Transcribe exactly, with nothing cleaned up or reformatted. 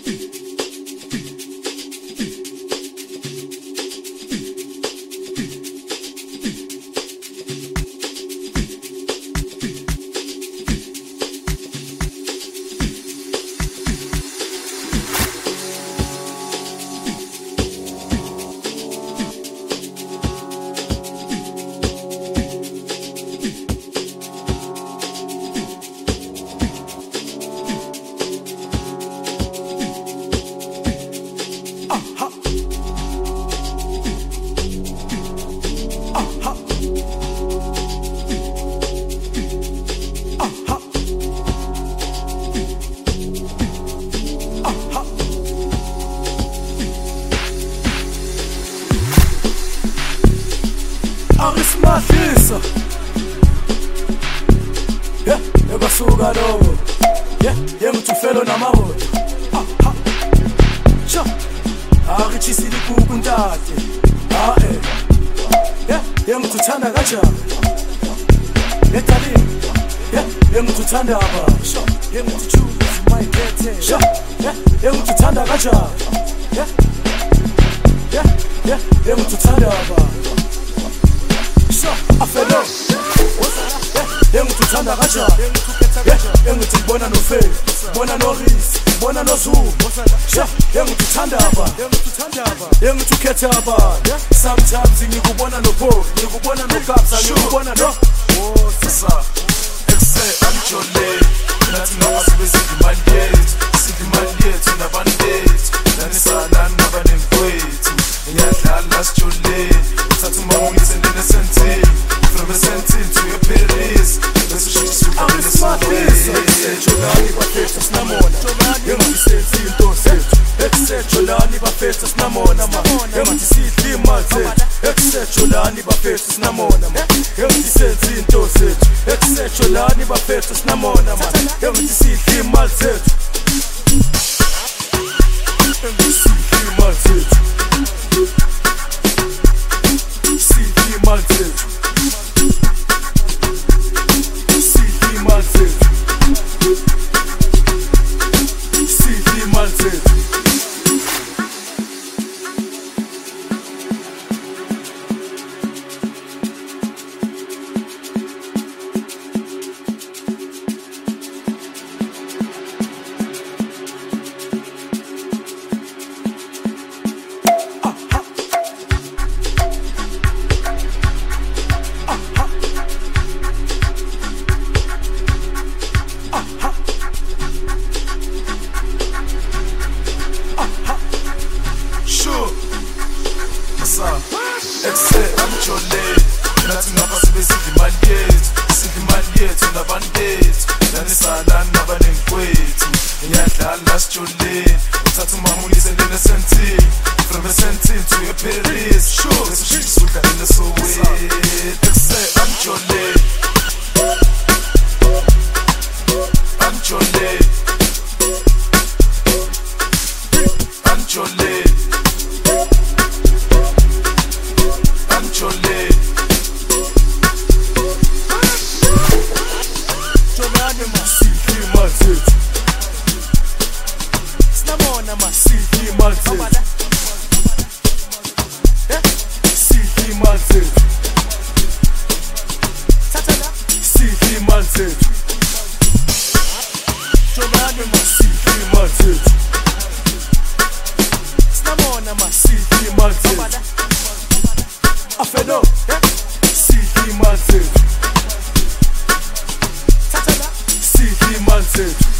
Arismahlisa yeah ebasuka lo yeah yemthufelo namahodo ah ha cha arichisili kukuntate ah eh yeah yemthuthanda kanjani letali yeah yemthuthanda abasha yemthuchuza my gethe sha yeah yemthuthanda kanjani yeah yeah yeah yemthuthanda abasha afelo engikuthanda kanjani engikubona no Faith bona no Reese bona no Zoom sha engikuthanda aba engikukhetha aba sometimes ngikubona no Paul ngikubona no Kapsa ngikubona no oh sasa exe amjole nathi ngoba sibe sidimali yethu sidimali yethu nabandethu nanisana nabanenkwethu ngiyadlala sijole uthatha umawungise nesenthi from a sentence to your Paris let's shoot you from the Arismahlisa jolani bafethu sinamona yengisenthi into sethu exe jolani bafethu sinamona ma yengisidli imali zethu exe jolani bafethu sinamona ma yengisenthi into sethu exe jolani bafethu sinamona ma yengisidli imali zethu yengisidli imali zethu sidli imali zethu exe amjole nathi ngapha sibe sidimali yethu sidimali yethu nabandethu nanisana nabanenkwethu ngiyadlala sijole uthatha umamulise nesenthi from a sentence to your Paris sure let's shoot you down in the Soweto exe amjole amjole amjole Sinamona ma sidli imali zethu sidli imali zethu thatha sidli imali zethu jolani ma sidli imali zethu sinamona ma sidli imali zethu afelo sidli imali zethu thatha sidli imali zethu